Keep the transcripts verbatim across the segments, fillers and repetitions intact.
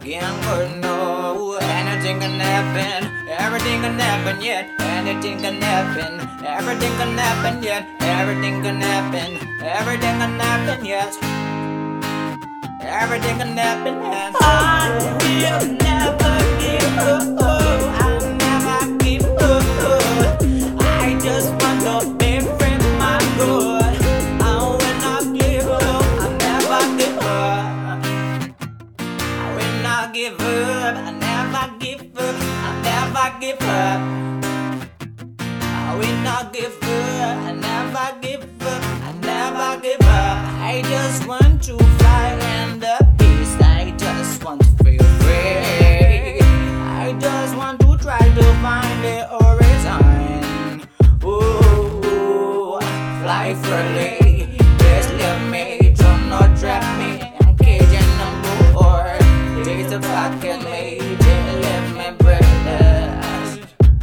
can't hurt no. Anything can happen, everything can happen yet. Anything can happen, everything can happen yet. Everything can happen, everything can happen yet. Everything can happen yet. I will never give up. I'll never give up. I just want to be free, my God. I will not give up. I'll never give up. I will not give up. I never give up. I never give up. I will not give up. I never give up. I never give up. I just want to fly in the peace. I just want to feel free. I just want to try to find the horizon. Ooh, fly freely. Just let me, do not trap me. I'm caging number four. There's a pocket lady, let me breathe.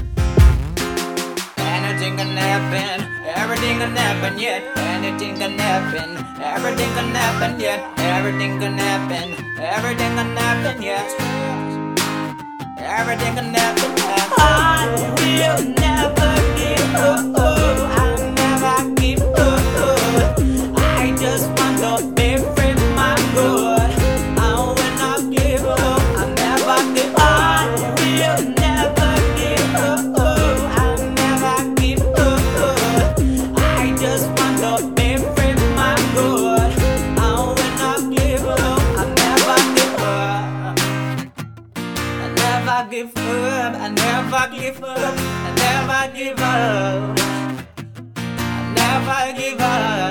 Anything can happen, everything can happen yet. Anything can happen, everything can happen yet. Everything can happen, everything can happen yet. Everything can happen yet. I will never give up. I'll never give up. I just want to be free, my God. I will not give up. I'll never give up. I will never give up. I'll never give up. I just want to be free, my God. I will not give up. I'll never give up. I never give up. I never give up. I never give up. I never give up.